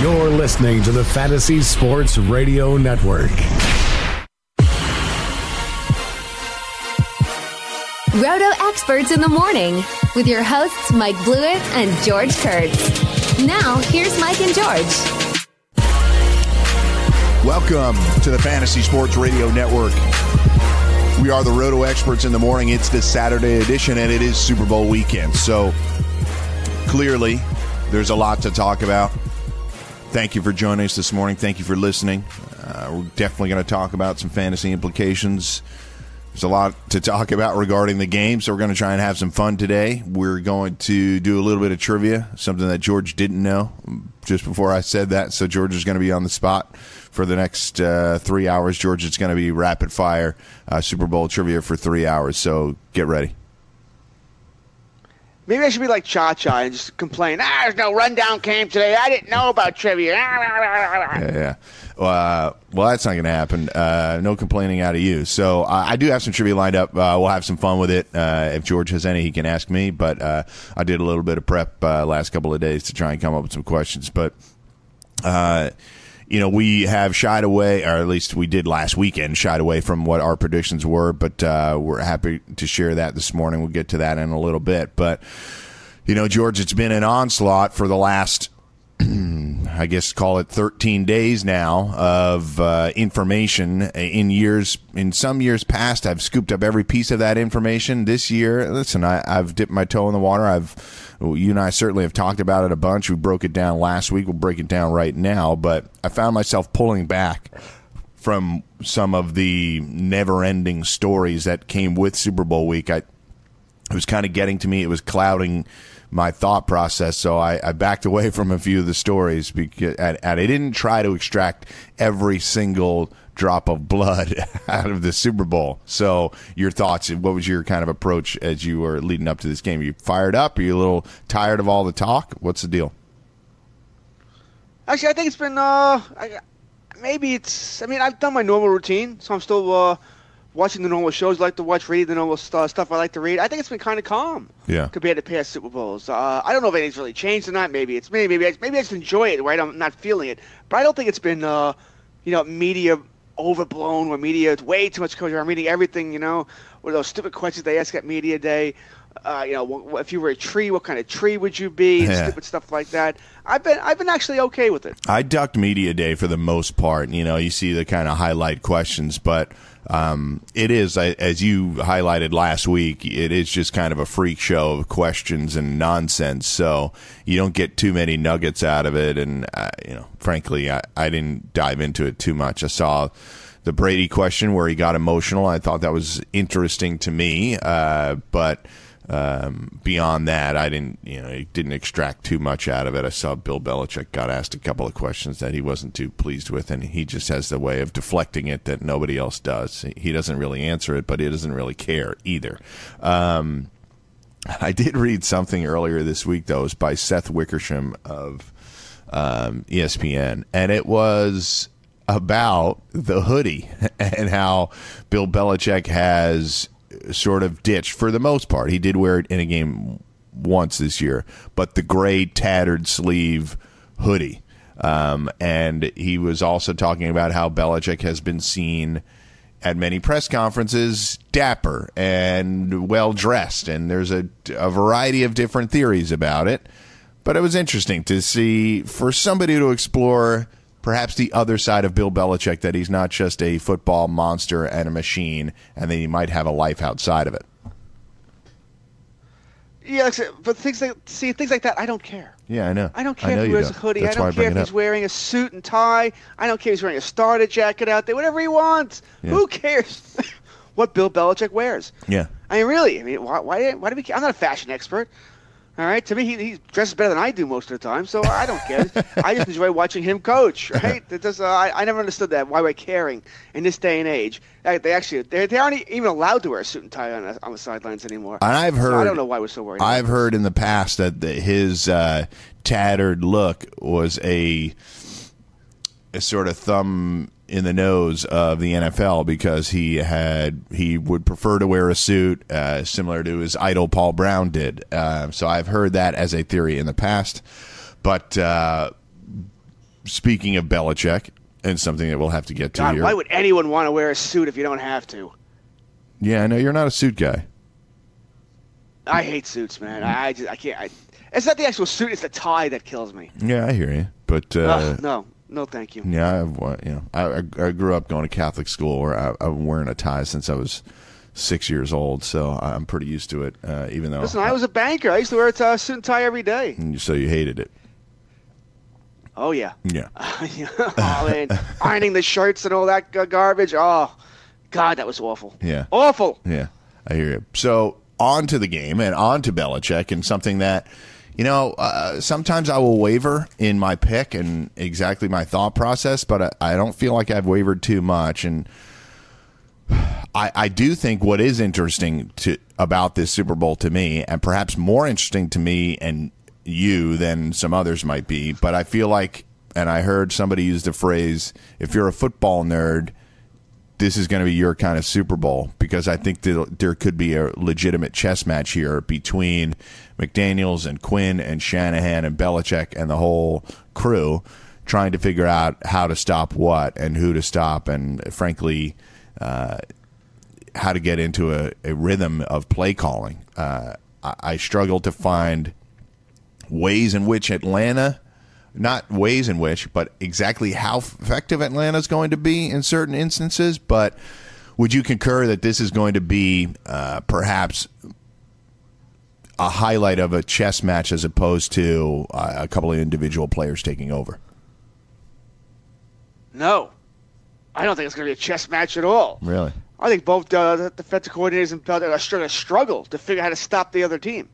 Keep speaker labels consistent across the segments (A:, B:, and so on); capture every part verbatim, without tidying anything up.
A: You're listening to the Fantasy Sports Radio Network.
B: Roto Experts in the Morning with your hosts Mike Blewett and George Kurtz. Now, here's Mike and George.
C: Welcome to the Fantasy Sports Radio Network. We are the Roto Experts in the Morning. It's the Saturday edition, and it is Super Bowl weekend. So, clearly, there's a lot to talk about. Thank you for joining us this morning. Thank you for listening. Uh, we're definitely going to talk about some fantasy implications. There's a lot to talk about regarding the game, so we're going to try and have some fun today. We're going to do a little bit of trivia, something that George didn't know just before I said that. So George is going to be on the spot for the next uh, three hours. George, it's going to be rapid fire uh, Super Bowl trivia for three hours, so get ready.
D: Maybe I should be like Cha-Cha and just complain, ah, there's no rundown game today. I didn't know about trivia.
C: Yeah, yeah. Uh, well, that's not going to happen. Uh, no complaining out of you. So uh, I do have some trivia lined up. Uh, we'll have some fun with it. Uh, if George has any, he can ask me. But uh, I did a little bit of prep uh, last couple of days to try and come up with some questions. But, uh, you know, we have shied away, or at least we did last weekend, shied away from what our predictions were. But uh, we're happy to share that this morning. We'll get to that in a little bit. But, you know, George, it's been an onslaught for the last I guess call it thirteen days now of uh, information. In years, in some years past, I've scooped up every piece of that information. This year, listen, I, I've dipped my toe in the water. I've, you and I certainly have talked about it a bunch. We broke it down last week. We'll break it down right now. But I found myself pulling back from some of the never-ending stories that came with Super Bowl week. I, it was kind of getting to me. It was clouding my thought process, so I, I backed away from a few of the stories, because, and, and I didn't try to extract every single drop of blood out of the Super Bowl. So your thoughts, what was your kind of approach as you were leading up to this game? Are you fired up? Are you a little tired of all the talk? What's the deal?
D: Actually, I think it's been, uh, I, maybe it's, I mean, I've done my normal routine, so I'm still uh, watching the normal shows I like to watch, reading the normal st- stuff I like to read. I think it's been kind of calm
C: yeah.
D: compared to past Super Bowls. Uh, I don't know if anything's really changed or not. Maybe it's me. Maybe I, maybe I just enjoy it, right? I'm not feeling it. But I don't think it's been, uh, you know, media overblown where media is way too much coverage. I'm reading everything, you know, or those stupid questions they ask at Media Day. Uh, you know, if you were a tree, what kind of tree would you be? And
C: yeah.
D: stupid stuff like that. I've been, I've been actually okay with it.
C: I ducked Media Day for the most part. You know, you see the kind of highlight questions, but um, it is, as you highlighted last week, it is just kind of a freak show of questions and nonsense. So you don't get too many nuggets out of it. And, uh, you know, frankly, I, I didn't dive into it too much. I saw the Brady question where he got emotional. I thought that was interesting to me, uh, but Um, beyond that, I didn't, you know, he didn't extract too much out of it. I saw Bill Belichick got asked a couple of questions that he wasn't too pleased with, and he just has the way of deflecting it that nobody else does. He doesn't really answer it, but he doesn't really care either. Um, I did read something earlier this week, though. It was by Seth Wickersham of um, E S P N, and it was about the hoodie and how Bill Belichick has sort of ditched, for the most part. He did wear it in a game once this year, but the gray tattered sleeve hoodie. Um, and he was also talking about how Belichick has been seen at many press conferences dapper and well-dressed, and there's a, a variety of different theories about it. But it was interesting to see, for somebody to explore perhaps the other side of Bill Belichick, that he's not just a football monster and a machine, and that he might have a life outside of it.
D: Yeah, but things like see things like that, I don't care.
C: Yeah, I know.
D: I don't care
C: I know
D: if he wears
C: don't.
D: a hoodie.
C: That's
D: I don't care if he's wearing a suit and tie. I don't care if he's wearing a starter jacket out there. Whatever he wants. Yeah. Who cares what Bill Belichick wears?
C: Yeah.
D: I mean, really. I mean, why? Why, why do we care? I'm not a fashion expert. All right, to me, he, he dresses better than I do most of the time, so I don't care. I just enjoy watching him coach, right? It does, uh, I, I never understood that, why we're caring in this day and age. They, they actually, they, they aren't even allowed to wear a suit and tie on the, on the sidelines anymore.
C: And I've heard,
D: so I don't know why we're so worried.
C: I've
D: about
C: heard
D: this.
C: in the past that the, his uh, tattered look was a, a sort of thumb in the nose of the N F L, because he had he would prefer to wear a suit, uh, similar to his idol Paul Brown did. Uh, so I've heard that as a theory in the past, but uh, speaking of Belichick, and something that we'll have to get to
D: God,
C: here.
D: why would anyone want to wear a suit if you don't have to?
C: Yeah, I know you're not a suit guy.
D: I hate suits, man. I, I just I can't. I, it's not the actual suit; it's the tie that kills me.
C: Yeah, I hear you, but uh,
D: Ugh, no, no, thank you.
C: yeah, I've, you know, I, I grew up going to Catholic school where I, I've been wearing a tie since I was six years old, so I'm pretty used to it. Uh, even though
D: Listen, I was a banker. I used to wear a t- suit and tie every day.
C: so you hated it.
D: Oh yeah.
C: Yeah.
D: Oh, man. Ironing the shirts and all that g- garbage. Oh, God, that was awful.
C: Yeah.
D: Awful.
C: Yeah, I hear you. So on to the game and on to Belichick, and something that, you know, uh, sometimes I will waver in my pick and exactly my thought process, but I, I don't feel like I've wavered too much. And I, I do think what is interesting to about this Super Bowl to me, and perhaps more interesting to me and you than some others might be, but I feel like, and I heard somebody use the phrase, if you're a football nerd, this is going to be your kind of Super Bowl, because I think that there could be a legitimate chess match here between McDaniels and Quinn and Shanahan and Belichick and the whole crew trying to figure out how to stop what and who to stop, and frankly, uh, how to get into a, a rhythm of play calling. Uh, I, I struggle to find ways in which Atlanta, not ways in which, but exactly how effective Atlanta is going to be in certain instances. But would you concur that this is going to be uh, perhaps a highlight of a chess match as opposed to uh, a couple of individual players taking over?
D: No. I don't think it's going to be a chess match at all.
C: Really?
D: I think both uh, the defensive coordinators and Belichick are going to struggle to figure out how to stop the other team.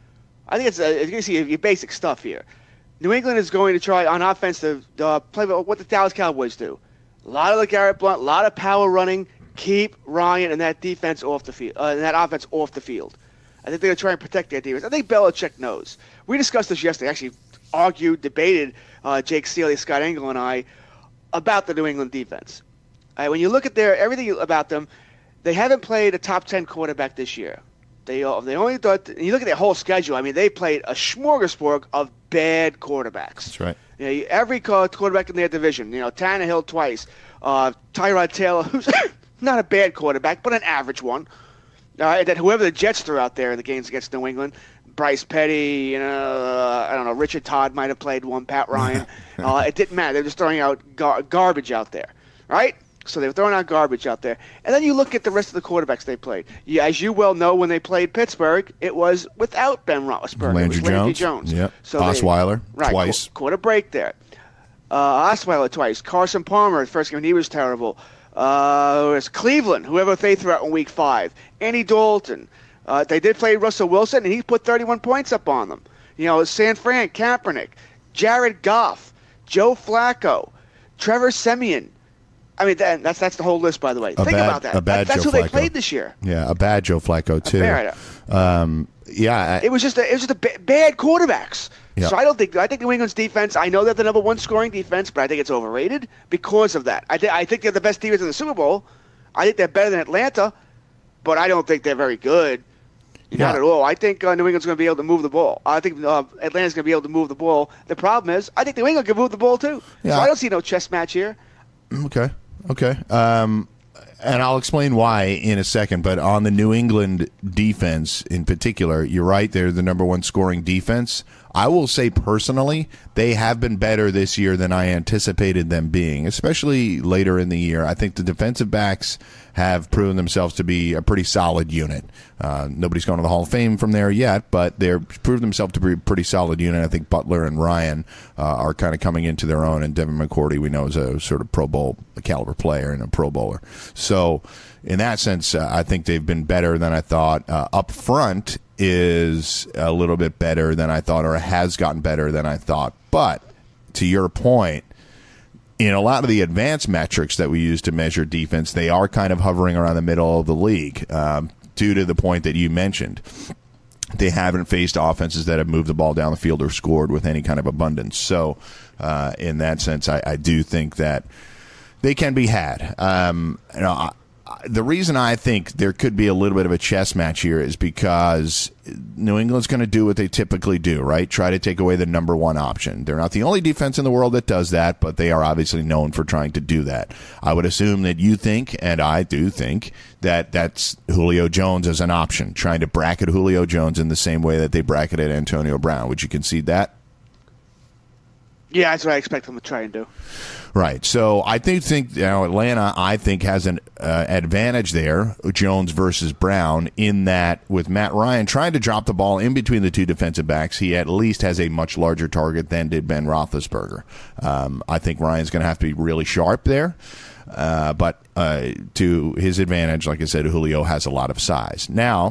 D: I think it's, uh, you're going to see your basic stuff here. New England is going to try on offense to uh, play what the Dallas Cowboys do. A lot of the Garrett Blunt, a lot of power running. Keep Ryan and that defense off the field, uh, and that offense off the field. I think they're going to try and protect their defense. I think Belichick knows. We discussed this yesterday. Actually, argued, debated uh, Jake Seeley, Scott Engel, and I about the New England defense. Uh, when you look at their everything about them, they haven't played a top ten quarterback this year. They uh, they only thought. And you look at their whole schedule. I mean, they played a smorgasbord of bad quarterbacks.
C: That's right.
D: You know, every quarterback in their division. You know, Tannehill twice, uh, Tyrod Taylor, who's not a bad quarterback, but an average one. Uh, and then whoever the Jets threw out there in the games against New England, Bryce Petty, you know, uh, I don't know, Richard Todd might have played one, Pat Ryan. uh, it didn't matter. They were just throwing out gar- garbage out there, right? So they were throwing out garbage out there. And then you look at the rest of the quarterbacks they played. You, as you well know, when they played Pittsburgh, it was without Ben Roethlisberger.
C: Landry
D: it was Landry
C: Jones.
D: Jones.
C: Yep.
D: So
C: Osweiler
D: they, right,
C: twice.
D: Ca- caught a break there. Uh, Osweiler twice. Carson Palmer, the first game, he was terrible. Uh, it was Cleveland, whoever they threw out in week five. Andy Dalton. Uh, they did play Russell Wilson, and he put thirty-one points up on them. You know, San Fran, Kaepernick, Jared Goff, Joe Flacco, Trevor Siemian. I mean, that, that's that's the whole list, by the way.
C: A
D: Think
C: bad,
D: about that.
C: A bad
D: that that's
C: Joe
D: who
C: Flacco.
D: they played this year.
C: Yeah, a bad Joe Flacco too.
D: Fair
C: Um, yeah, I,
D: It was just a, it was just a ba- bad quarterbacks.
C: Yeah.
D: So I don't think I think New England's defense. I know they're the number one scoring defense, but I think it's overrated because of that. I think I think they're the best defense in the Super Bowl. I think they're better than Atlanta, but I don't think they're very good.
C: Yeah.
D: Not at all. I think uh, New England's going to be able to move the ball. I think uh, Atlanta's going to be able to move the ball. The problem is, I think New England can move the ball too.
C: Yeah.
D: So I don't see no chess match here.
C: Okay. Okay. Um, and I'll explain why in a second. But on the New England defense in particular, you're right. They're the number one scoring defense. I will say personally, they have been better this year than I anticipated them being, especially later in the year. I think the defensive backs have proven themselves to be a pretty solid unit. Uh, nobody's gone to the Hall of Fame from there yet, but they've proved themselves to be a pretty solid unit. I think Butler and Ryan uh, are kind of coming into their own, and Devin McCourty we know is a sort of Pro Bowl caliber player and a Pro Bowler. So in that sense, uh, I think they've been better than I thought. Uh, up front is a little bit better than I thought, or has gotten better than I thought. But to your point, in a lot of the advanced metrics that we use to measure defense, they are kind of hovering around the middle of the league, um, due to the point that you mentioned. They haven't faced offenses that have moved the ball down the field or scored with any kind of abundance. So uh, in that sense, I, I do think that they can be had. Um, you know, I, the reason I think there could be a little bit of a chess match here is because New England's going to do what they typically do, right? Try to take away the number one option. They're not the only defense in the world that does that, but they are obviously known for trying to do that. I would assume that you think, and I do think, that that's Julio Jones as an option, trying to bracket Julio Jones in the same way that they bracketed Antonio Brown. Would you concede that?
D: Yeah, that's what I expect them to try and do.
C: Right. So I think, think you know, Atlanta, I think, has an uh, advantage there, Jones versus Brown, in that with Matt Ryan trying to drop the ball in between the two defensive backs, he at least has a much larger target than did Ben Roethlisberger. Um, I think Ryan's going to have to be really sharp there. Uh, but uh, to his advantage, like I said, Julio has a lot of size. Now,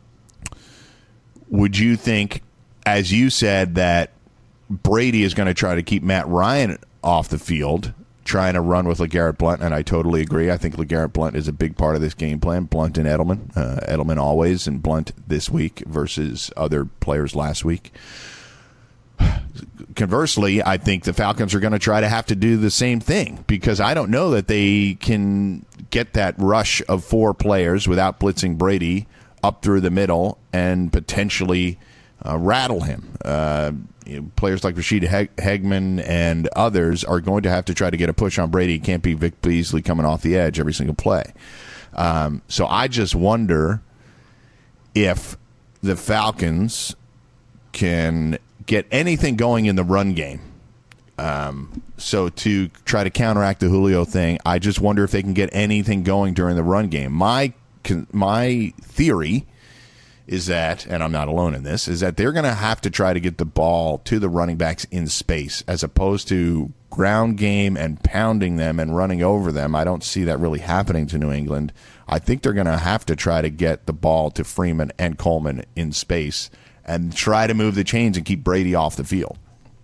C: would you think, as you said, that Brady is going to try to keep Matt Ryan off the field, trying to run with LeGarrette Blount, and I totally agree. I think LeGarrette Blount is a big part of this game plan. Blount and Edelman. Uh, Edelman always, and Blount this week versus other players last week. Conversely, I think the Falcons are going to try to have to do the same thing because I don't know that they can get that rush of four players without blitzing Brady up through the middle and potentially uh, rattle him. Uh, you know, players like Rashid Heg- Hegman and others are going to have to try to get a push on Brady. It can't be Vic Beasley coming off the edge every single play. Um, so I just wonder if the Falcons can get anything going in the run game. Um, so to try to counteract the Julio thing, I just wonder if they can get anything going during the run game. My my theory is that, and I'm not alone in this, is that they're going to have to try to get the ball to the running backs in space as opposed to ground game and pounding them and running over them. I don't see that really happening to New England. I think they're going to have to try to get the ball to Freeman and Coleman in space and try to move the chains and keep Brady off the field.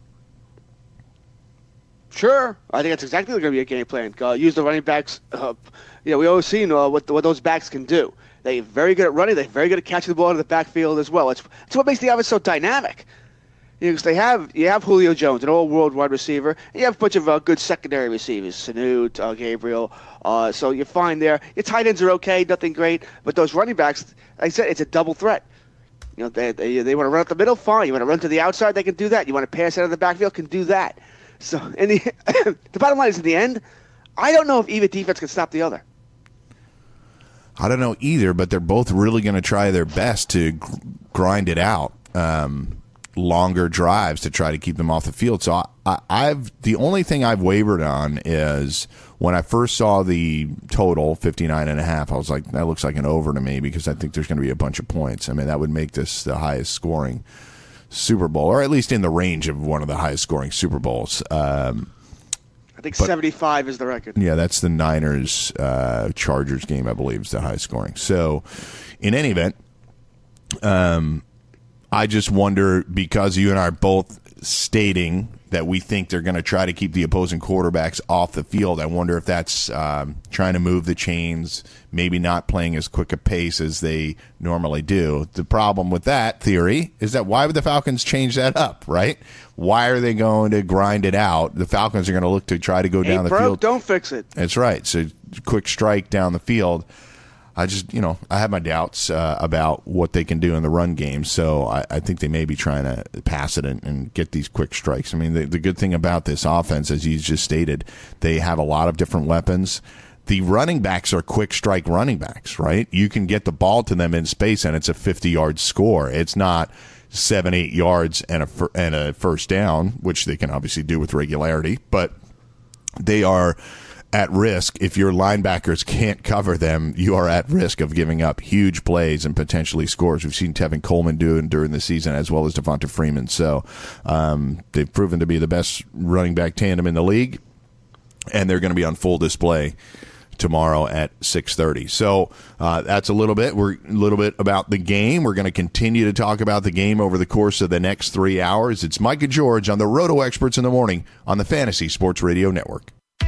D: Sure. I think that's exactly going to be a game plan. Uh, use the running backs. Uh, you know, we always seen uh, what, what those backs can do. They're very good at running. They're very good at catching the ball in the backfield as well. It's, it's what makes the offense so dynamic. You know, 'cause they have, you have Julio Jones, an all-world wide receiver, and you have a bunch of uh, good secondary receivers, Sanu, uh, Gabriel. Uh, so you're fine there. Your tight ends are okay, nothing great. But those running backs, like I said, it's a double threat. You know, they they, they want to run up the middle, fine. You want to run to the outside, they can do that. You want to pass out of the backfield, can do that. So in the, the bottom line is, in the end, I don't know if either defense can stop the other.
C: I don't know either, but they're both really going to try their best to gr- grind it out, um, longer drives to try to keep them off the field. So I, I, I've the only thing I've wavered on is when I first saw the total fifty-nine and a half, I was like, that looks like an over to me because I think there's going to be a bunch of points. I mean, that would make this the highest scoring Super Bowl, or at least in the range of one of the highest scoring Super Bowls. Um,
D: I think
C: but,
D: seventy-five is the record.
C: Yeah, that's the Niners uh, Chargers game, I believe, is the highest scoring. So, in any event, um, I just wonder, because you and I are both stating that we think they're going to try to keep the opposing quarterbacks off the field, I wonder if that's um, trying to move the chains, maybe not playing as quick a pace as they normally do. The problem with that theory is that why would the Falcons change that up, right? Why are they going to grind it out? The Falcons are going to look to try to go
D: Ain't
C: down the
D: broke,
C: field.
D: Don't fix it.
C: That's right. So quick strike down the field. I just, you know, I have my doubts uh, about what they can do in the run game. So I, I think they may be trying to pass it and, and get these quick strikes. I mean, the, the good thing about this offense, as you just stated, they have a lot of different weapons. The running backs are quick strike running backs, right? You can get the ball to them in space and it's a fifty-yard score. It's not seven, eight yards and a, and a first down, which they can obviously do with regularity, but they are at risk. If your linebackers can't cover them, you are at risk of giving up huge plays and potentially scores. We've seen Tevin Coleman do it during the season, as well as Devonta Freeman. So um, they've proven to be the best running back tandem in the league, and they're going to be on full display tomorrow at six thirty. So uh, that's a little bit. We're a little bit about the game. We're going to continue to talk about the game over the course of the next three hours. It's Mike and George on the Roto Experts in the Morning on the Fantasy Sports Radio Network.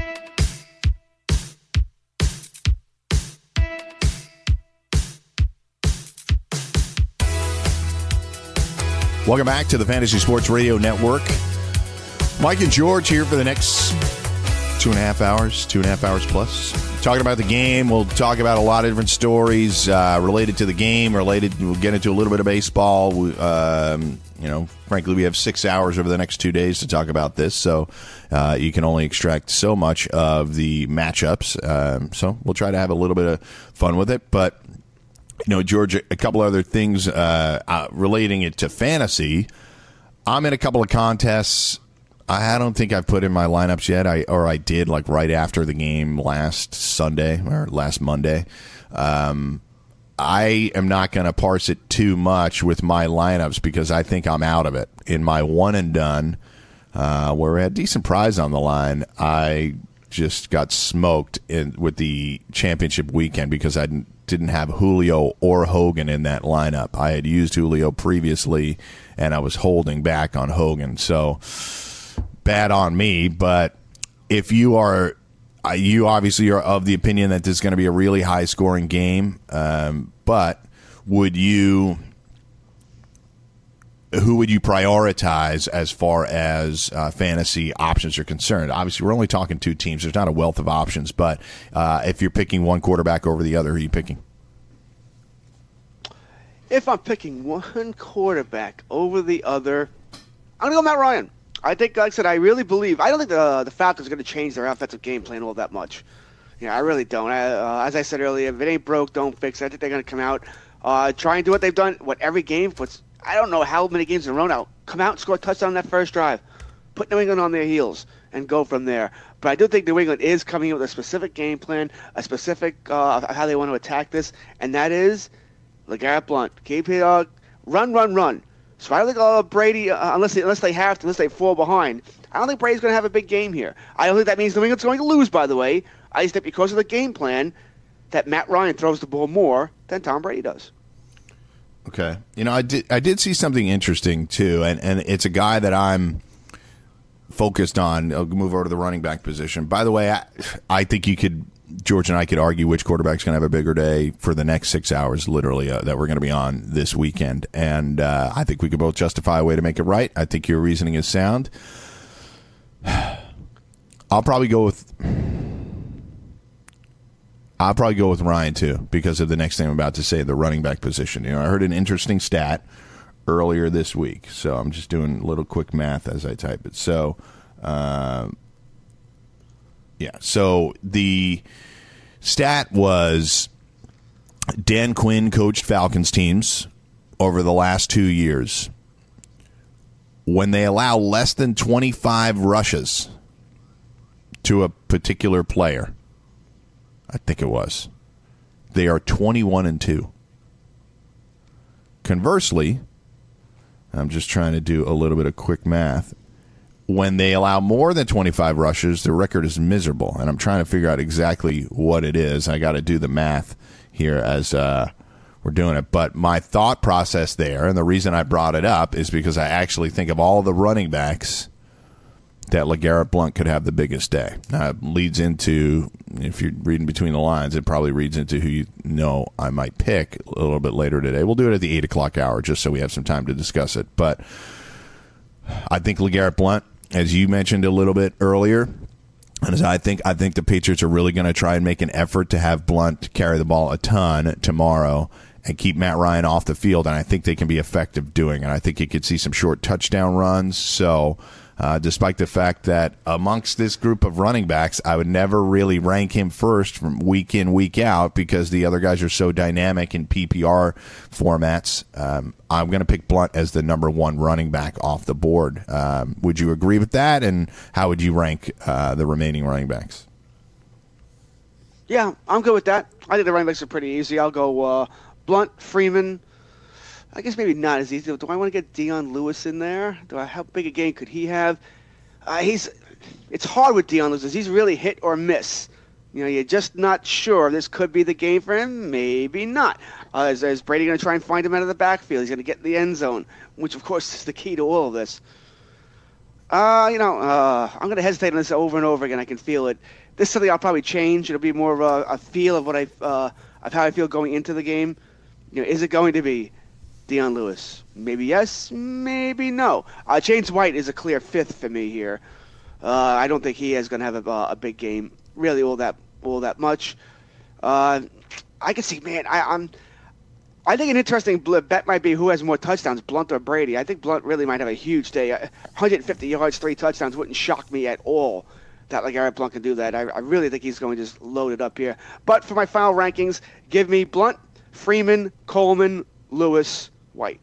C: Welcome back to the Fantasy Sports Radio Network. Mike and George here for the next Two and a half hours, two and a half hours plus. Talking about the game, we'll talk about a lot of different stories uh, related to the game, related, we'll get into a little bit of baseball. We, um, you know, frankly, we have six hours over the next two days to talk about this, so uh, you can only extract so much of the matchups. Um, so we'll try to have a little bit of fun with it. But, you know, George, a couple other things uh, uh, relating it to fantasy. I'm in a couple of contests. I don't think I've put in my lineups yet, I or I did like right after the game last Sunday or last Monday. Um, I am not going to parse it too much with my lineups because I think I'm out of it. In my one and done, uh, where we had decent prize on the line, I just got smoked in with the championship weekend because I didn't have Julio or Hogan in that lineup. I had used Julio previously, and I was holding back on Hogan. So bad on me, but if you are, uh, you obviously are of the opinion that this is going to be a really high-scoring game, um, but would you, who would you prioritize as far as uh, fantasy options are concerned? Obviously, we're only talking two teams. There's not a wealth of options, but uh, if you're picking one quarterback over the other, who are you picking?
D: If I'm picking one quarterback over the other, I'm going to go Matt Ryan. I think, like I said, I really believe. I don't think the the Falcons are going to change their offensive game plan all that much. Yeah, I really don't. I, uh, as I said earlier, if it ain't broke, don't fix it. I think they're going to come out, uh, try and do what they've done. What every game, what's I don't know how many games in a row now. Come out and score a touchdown on that first drive, put New England on their heels, and go from there. But I do think New England is coming in with a specific game plan, a specific uh, how they want to attack this, and that is LeGarrette Blount. Keep it, uh, run, run, run. So I don't think uh, Brady, uh, unless they, unless they have to, unless they fall behind, I don't think Brady's going to have a big game here. I don't think that means New England's going to lose, by the way. I just think because of the game plan that Matt Ryan throws the ball more than Tom Brady does.
C: Okay. You know, I did I did see something interesting, too, and, and it's a guy that I'm focused on. I'll move over to the running back position. By the way, I, I think you could, George and I could argue which quarterback's going to have a bigger day for the next six hours, literally, uh, that we're going to be on this weekend. And uh, I think we could both justify a way to make it right. I think your reasoning is sound. I'll probably go with I'll probably go with Ryan, too, because of the next thing I'm about to say, the running back position. You know, I heard an interesting stat earlier this week, so I'm just doing a little quick math as I type it. So, uh, yeah, so the stat was Dan Quinn coached Falcons teams over the last two years. When they allow less than twenty-five rushes to a particular player, I think it was, they are twenty-one and two. Conversely, I'm just trying to do a little bit of quick math. When they allow more than twenty-five rushes, the record is miserable. And I'm trying to figure out exactly what it is. I got to do the math here as uh, we're doing it. But my thought process there, and the reason I brought it up, is because I actually think of all the running backs that LeGarrette Blount could have the biggest day. Now, it leads into, if you're reading between the lines, it probably reads into who you know I might pick a little bit later today. We'll do it at the eight o'clock hour just so we have some time to discuss it. But I think LeGarrette Blount, as you mentioned a little bit earlier, and as I think, I think the Patriots are really going to try and make an effort to have Blount carry the ball a ton tomorrow and keep Matt Ryan off the field, and I think they can be effective doing it. I think you could see some short touchdown runs. So Uh, despite the fact that amongst this group of running backs, I would never really rank him first from week in, week out because the other guys are so dynamic in P P R formats. Um, I'm going to pick Blount as the number one running back off the board. Um, would you agree with that? And how would you rank uh, the remaining running backs?
D: Yeah, I'm good with that. I think the running backs are pretty easy. I'll go uh, Blount, Freeman. I guess maybe not as easy. Do I want to get Dion Lewis in there? Do I? How big a game could he have? Uh, he's. It's hard with Dion Lewis. He's really hit or miss. You know, you're just not sure. This could be the game for him. Maybe not. Uh, is, is Brady going to try and find him out of the backfield? He's going to get in the end zone, which of course is the key to all of this. Uh, you know, uh, I'm going to hesitate on this over and over again. I can feel it. This is something I'll probably change. It'll be more of a, a feel of what I, uh, of how I feel going into the game. You know, is it going to be Dion Lewis? Maybe yes, maybe no. Uh, James White is a clear fifth for me here. Uh, I don't think he is going to have a, a big game, really, all that all that much. Uh, I can see, man, I, I'm. I think an interesting bet might be who has more touchdowns, Blunt or Brady. I think Blunt really might have a huge day. one hundred fifty yards, three touchdowns wouldn't shock me at all. That like Eric Blunt can do that. I, I really think he's going to just load it up here. But for my final rankings, give me Blunt, Freeman, Coleman, Lewis, White.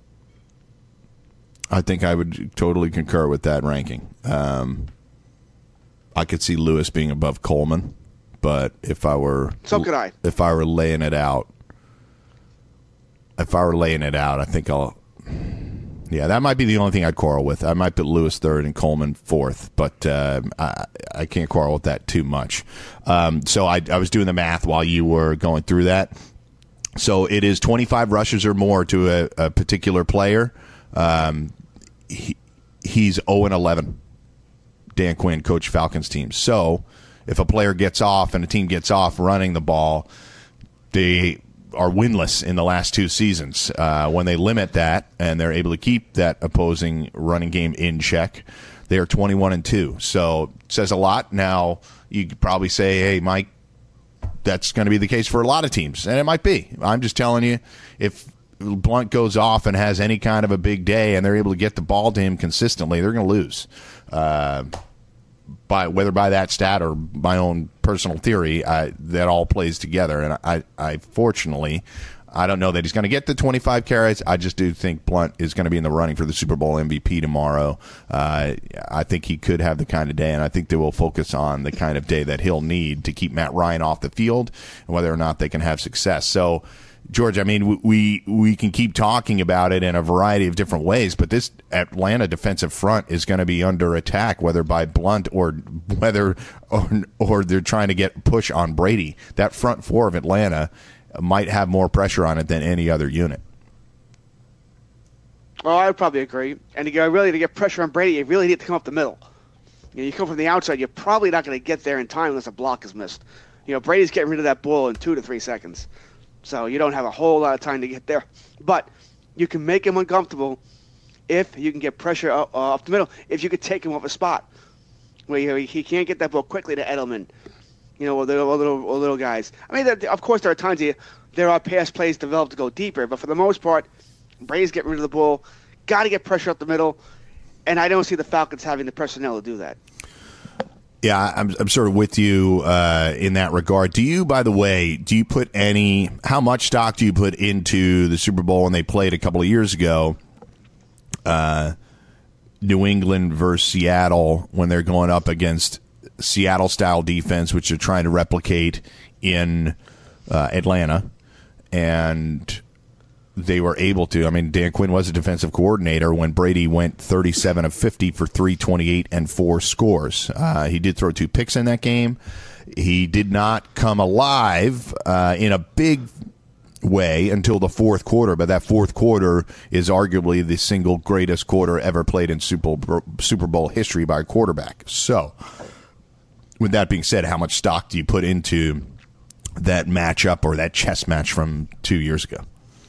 C: I think I would totally concur with that ranking. Um, I could see Lewis being above Coleman, but if I were
D: so could I.
C: If I were laying it out, if I were laying it out, I think I'll. Yeah, that might be the only thing I'd quarrel with. I might put Lewis third and Coleman fourth, but uh, I, I can't quarrel with that too much. Um, so I, I was doing the math while you were going through that. So it is twenty-five rushes or more to a, a particular player. Um, he, he's oh and eleven, Dan Quinn, coach Falcons team. So if a player gets off and a team gets off running the ball, they are winless in the last two seasons. Uh, when they limit that and they're able to keep that opposing running game in check, they are twenty-one and two. So it says a lot. Now, you could probably say, hey, Mike, that's going to be the case for a lot of teams, and it might be. I'm just telling you, if Blunt goes off and has any kind of a big day and they're able to get the ball to him consistently, they're going to lose. Uh, by whether by that stat or my own personal theory, I, that all plays together. And I, I fortunately, I don't know that he's going to get the twenty-five carries. I just do think Blunt is going to be in the running for the Super Bowl M V P tomorrow. Uh, I think he could have the kind of day, and I think they will focus on the kind of day that he'll need to keep Matt Ryan off the field and whether or not they can have success. So, George, I mean, we we can keep talking about it in a variety of different ways, but this Atlanta defensive front is going to be under attack, whether by Blunt or whether or, or they're trying to get push on Brady. That front four of Atlanta might have more pressure on it than any other unit.
D: Oh, I would probably agree. And to get, really to get pressure on Brady, you really need to come up the middle. You know, you come from the outside, you're probably not going to get there in time unless a block is missed. You know, Brady's getting rid of that ball in two to three seconds. So you don't have a whole lot of time to get there. But you can make him uncomfortable if you can get pressure up, uh, up the middle, if you could take him off a spot where you know, he can't get that ball quickly to Edelman, you know, or the or little, or little guys. I mean, there, of course, there are times you, there are pass plays developed to go deeper, but for the most part, Brady's getting rid of the ball, got to get pressure up the middle, and I don't see the Falcons having the personnel to do that.
C: Yeah, I'm I'm sort of with you uh, in that regard. Do you, by the way, do you put any, how much stock do you put into the Super Bowl when they played a couple of years ago, uh, New England versus Seattle, when they're going up against Seattle-style defense, which they're trying to replicate in uh, Atlanta, and they were able to. I mean, Dan Quinn was a defensive coordinator when Brady went thirty-seven of fifty for three twenty-eight and four scores. Uh, he did throw two picks in that game. He did not come alive uh, in a big way until the fourth quarter, but that fourth quarter is arguably the single greatest quarter ever played in Super Bowl, Super Bowl history by a quarterback. So, with that being said, how much stock do you put into that matchup or that chess match from two years ago?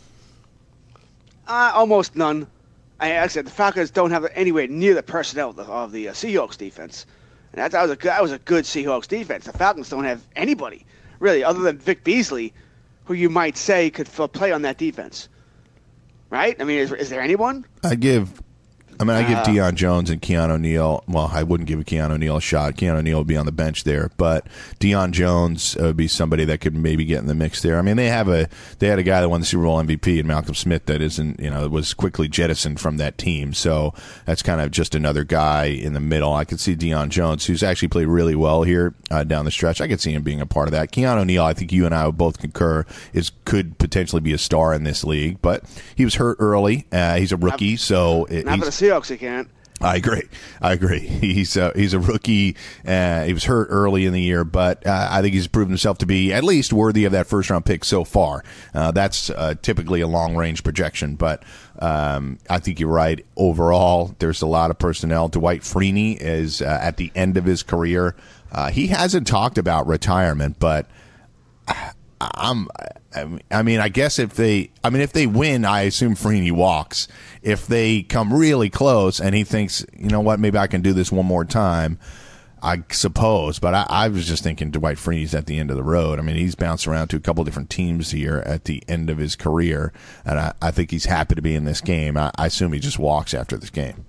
D: Uh, almost none. I, like I said, the Falcons don't have anywhere near the personnel of the, of the uh, Seahawks defense. And that, that, was a, that was a good Seahawks defense. The Falcons don't have anybody, really, other than Vic Beasley, who you might say could f- play on that defense. Right? I mean, is, is there anyone?
C: I give... I mean, I give
D: Uh,
C: Deion Jones and Keanu Neal. Well, I wouldn't give Keanu Neal a shot. Keanu Neal would be on the bench there, but Deion Jones would be somebody that could maybe get in the mix there. I mean, they have a they had a guy that won the Super Bowl M V P in Malcolm Smith that isn't, you know, was quickly jettisoned from that team. So that's kind of just another guy in the middle. I could see Deion Jones, who's actually played really well here uh, down the stretch. I could see him being a part of that. Keanu Neal, I think you and I would both concur, is could potentially be a star in this league, but he was hurt early. Uh, he's a rookie, so it,
D: Not for the Seahawks, he can't.
C: I agree. I agree. He's a, he's a rookie. Uh, he was hurt early in the year, but uh, I think he's proven himself to be at least worthy of that first round pick so far. Uh, that's uh, typically a long range projection, but um, I think you're right. Overall, there's a lot of personnel. Dwight Freeney is uh, at the end of his career. Uh, he hasn't talked about retirement, but I'm. I mean, I guess if they, I mean, if they win, I assume Freeney walks. If they come really close and he thinks, you know what, maybe I can do this one more time, I suppose. But I, I was just thinking Dwight Freeney's at the end of the road. I mean, he's bounced around to a couple different teams here at the end of his career, and I, I think he's happy to be in this game. I, I assume he just walks after this game.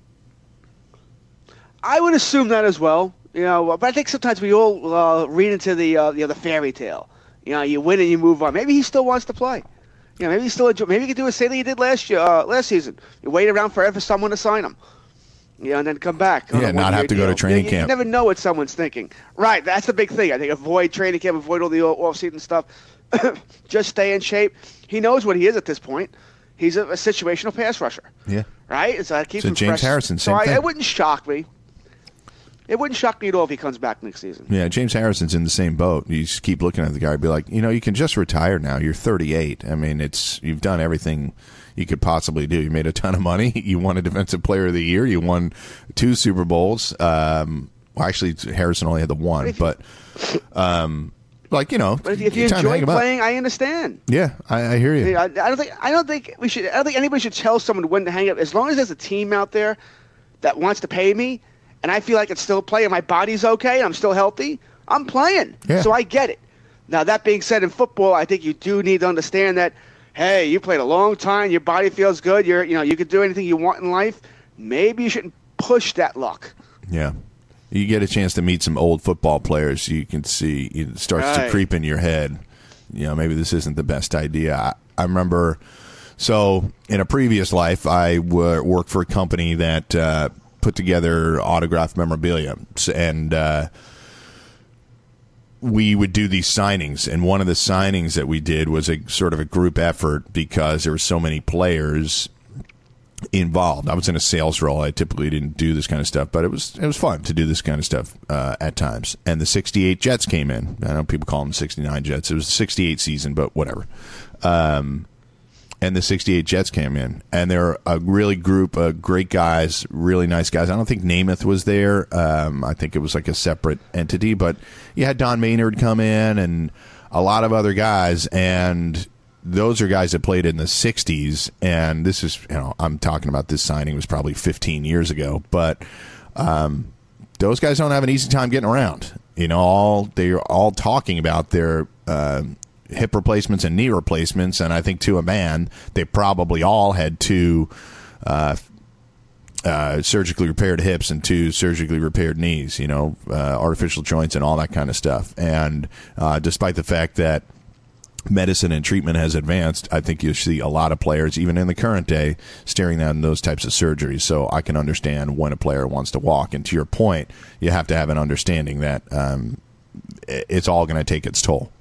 D: I would assume that as well. You know, but I think sometimes we all uh, read into the uh, you know the fairy tale. You know, you win and you move on. Maybe he still wants to play. You know, maybe he still enjoy, maybe he could do a same thing he did last year, uh, last season. You wait around forever for someone to sign him. You know, and then come back.
C: Yeah, not have to
D: deal.
C: go to training
D: you,
C: camp.
D: You never know what someone's thinking. Right, that's the big thing. I think avoid training camp, avoid all the off-season stuff. Just stay in shape. He knows what he is at this point. He's a, a situational pass rusher.
C: Yeah.
D: Right? So that keeps
C: so
D: him
C: James
D: fresh.
C: Harrison, same
D: so I,
C: thing.
D: it wouldn't shock me. It wouldn't shock me at all if he comes back next season.
C: Yeah, James Harrison's in the same boat. You just keep looking at the guy and be like, you know, you can just retire now. You're thirty-eight. I mean, it's you've done everything you could possibly do. You made a ton of money. You won a Defensive Player of the Year. You won two Super Bowls. Um, well, actually, Harrison only had the one. But, um, like, you know,
D: but if, if you enjoy playing, I understand.
C: Yeah, I, I hear you.
D: I, I don't think I don't think we should. I don't think anybody should tell someone when to hang up. As long as there's a team out there that wants to pay me, and I feel like it's still playing, my body's okay, and I'm still healthy, I'm playing.
C: Yeah.
D: So I get it. Now, that being said, in football, I think you do need to understand that, hey, you played a long time, your body feels good, you're, you know, you can do anything you want in life. Maybe you shouldn't push that luck.
C: Yeah. You get a chance to meet some old football players, you can see it starts
D: right.
C: to creep in your head. You know, maybe this isn't the best idea. I, I remember, so in a previous life, I w- worked for a company that uh, put together autographed memorabilia, and uh, we would do these signings. And one of the signings that we did was a sort of a group effort because there were so many players involved. I was in a sales role. I typically didn't do this kind of stuff, but it was it was fun to do this kind of stuff uh, at times. And the sixty-eight Jets came in. I know people call them sixty-nine Jets. It was the sixty-eight season, but whatever. Um, and the sixty-eight Jets came in, and they're a really group of great guys, really nice guys. I don't think Namath was there. Um, I think it was like a separate entity, but you had Don Maynard come in and a lot of other guys, and those are guys that played in the sixties, and this is, you know, I'm talking about this signing was probably fifteen years ago, but um, those guys don't have an easy time getting around. You know, all they're all talking about their uh, hip replacements and knee replacements, and I think to a man, they probably all had two uh, uh, surgically repaired hips and two surgically repaired knees, you know, uh, artificial joints and all that kind of stuff. And uh, despite the fact that medicine and treatment has advanced, I think you see a lot of players, even in the current day, staring down those types of surgeries. So I can understand when a player wants to walk. And to your point, you have to have an understanding that um, it's all going to take its toll.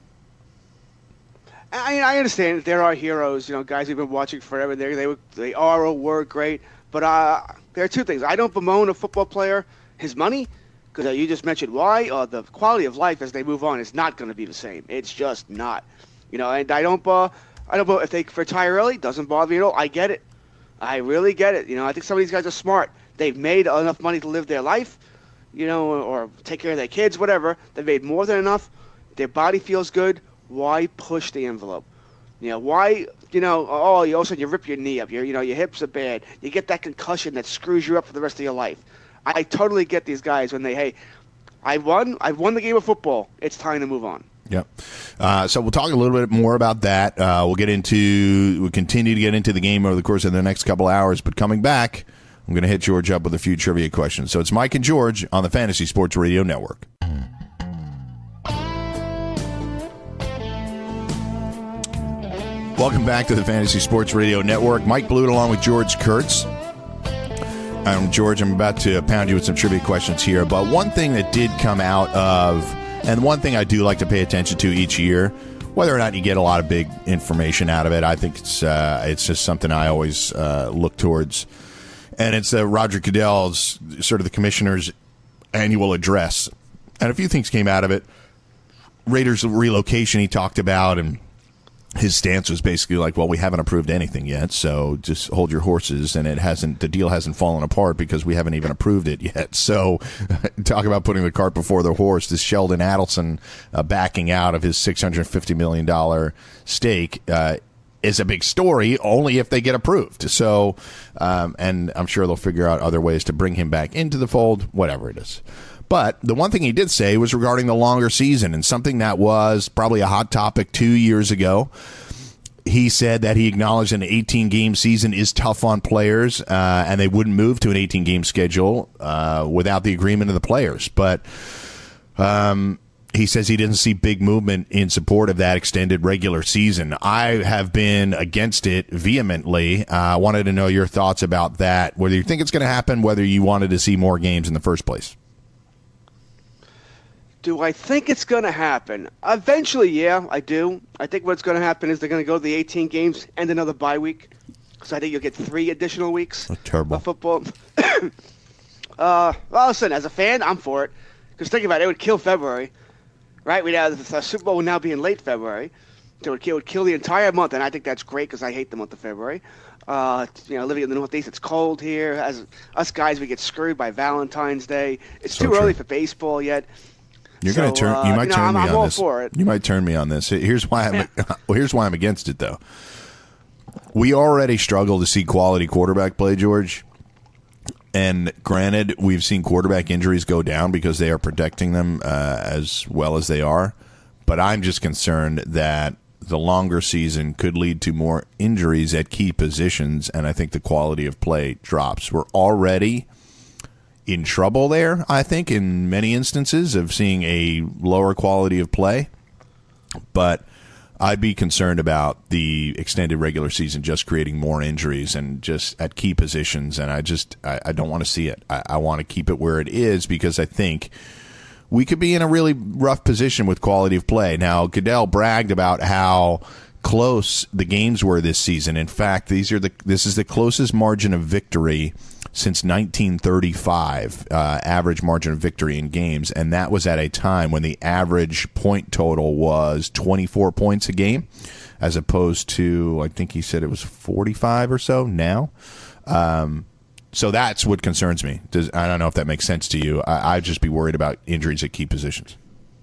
D: I, I understand that there are heroes, you know, guys we've been watching forever. They they they are or were great, but uh, there are two things. I don't bemoan a football player his money, because uh, you just mentioned why. Uh, the quality of life as they move on is not going to be the same. It's just not, you know. And I don't, uh, I don't. If they retire early, doesn't bother me at all. I get it. I really get it. You know, I think some of these guys are smart. They've made enough money to live their life, you know, or take care of their kids, whatever. They've made more than enough. Their body feels good. Why push the envelope? You know, why, you know, oh, you all of a sudden you rip your knee up. Your, you know, your hips are bad. You get that concussion that screws you up for the rest of your life. I, I totally get these guys when they, hey, I won. I won the game of football. It's time to move on.
C: Yep. Uh, so we'll talk a little bit more about that. Uh, we'll get into, we'll continue to get into the game over the course of the next couple hours. But coming back, I'm going to hit George up with a few trivia questions. So it's Mike and George on the Fantasy Sports Radio Network. Welcome back to the Fantasy Sports Radio Network. Mike Blewett along with George Kurtz. Um, George, I'm about to pound you with some trivia questions here, but one thing that did come out of, and one thing I do like to pay attention to each year, whether or not you get a lot of big information out of it, I think it's uh, it's just something I always uh, look towards, and it's uh, Roger Goodell's, sort of the commissioner's annual address, and a few things came out of it. Raiders relocation he talked about, and his stance was basically like, well, we haven't approved anything yet, so just hold your horses, and it hasn't, the deal hasn't fallen apart because we haven't even approved it yet. So talk about putting the cart before the horse. This Sheldon Adelson uh, backing out of his six hundred fifty million dollars stake uh, is a big story only if they get approved. So, um, and I'm sure they'll figure out other ways to bring him back into the fold, whatever it is. But the one thing he did say was regarding the longer season, and something that was probably a hot topic two years ago. He said that he acknowledged an eighteen-game season is tough on players, uh, and they wouldn't move to an eighteen-game schedule uh, without the agreement of the players. But um, he says he didn't see big movement in support of that extended regular season. I have been against it vehemently. Uh, I wanted to know your thoughts about that, whether you think it's going to happen, whether you wanted to see more games in the first place.
D: Do I think it's going to happen? Eventually, yeah, I do. I think what's going to happen is they're going to go to the eighteen games and another bye week. So I think you'll get three additional weeks
C: oh, terrible.
D: of football. uh, well, listen, as a fan, I'm for it. Because think about it, it would kill February, right? We'd have the Super Bowl would now be in late February. So it would kill, it would kill the entire month, and I think that's great because I hate the month of February. Uh, you know, living in the Northeast, it's cold here. As us guys, we get screwed by Valentine's Day. It's
C: So
D: too
C: true.
D: early for baseball yet.
C: You're
D: So,
C: going to turn.
D: uh,
C: You might
D: you know,
C: turn
D: I'm-
C: me
D: I'm
C: on
D: all
C: this.
D: for it.
C: You might turn me on this. Here's why I'm. well, here's why I'm against it, though. We already struggle to see quality quarterback play, George. And granted, we've seen quarterback injuries go down because they are protecting them uh, as well as they are. But I'm just concerned that the longer season could lead to more injuries at key positions, and I think the quality of play drops. We're already in trouble there, I think, in many instances of seeing a lower quality of play. But I'd be concerned about the extended regular season just creating more injuries and just at key positions. And I just, I, I don't want to see it. I, I want to keep it where it is because I think we could be in a really rough position with quality of play. Now, Goodell bragged about how close the games were this season. In fact, these are the this is the closest margin of victory since nineteen thirty-five, uh, average margin of victory in games, and that was at a time when the average point total was twenty-four points a game, as opposed to, I think he said it was forty-five or so now. Um, so that's what concerns me. Does, I don't know if that makes sense to you. I, I'd just be worried about injuries at key positions.